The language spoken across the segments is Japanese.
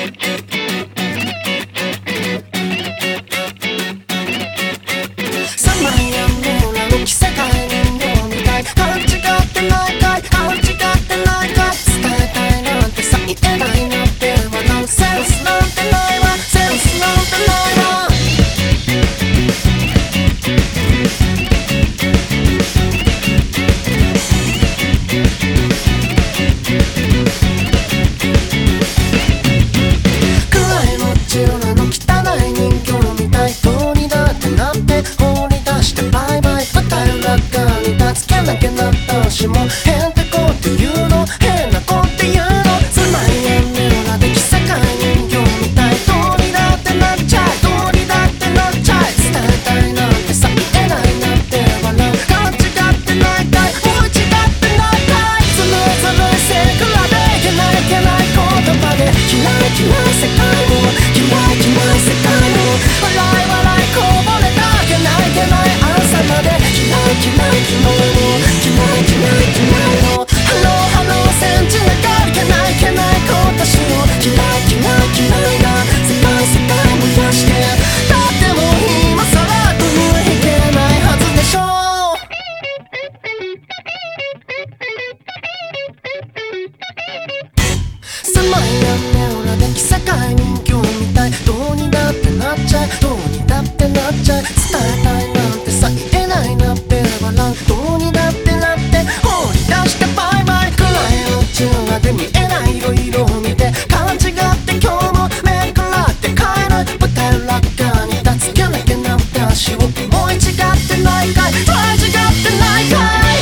私もへんてこって言うの、変な子って言うの、つまりやんねよなでき世界人形みたい、どうにだってなっちゃい、どうにだってなっちゃい、伝えたいなんてさ言えないなんて笑う、勘違ってないかい、もう違ってないかい、ずるいずるい背比べ、いけないいけない言葉で嫌い嫌い世界も嫌い嫌い世界も笑い笑いこぼれたいけないいけない朝まで嫌い嫌い嫌いも嫌い嫌い嫌いのハローハローセンチながいけないいけない私を嫌い嫌い嫌いな世界世界燃やしてだってもう今さらとにはいけないはずでしょ狭い屋根裏で着世界人形みたいどうにだってなっちゃいどうにだってなっちゃい伝えたいなんてさ言えないなって笑うどうにだってなって放り出してバイバイ暗い宇宙で見えない色々を見て勘違って今日も目くらって帰る舞台裏側に立つキャラキャラ私を思い違ってないかい捉え違ってないかい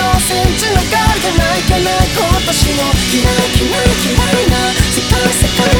私も嫌い嫌い嫌いな世界世界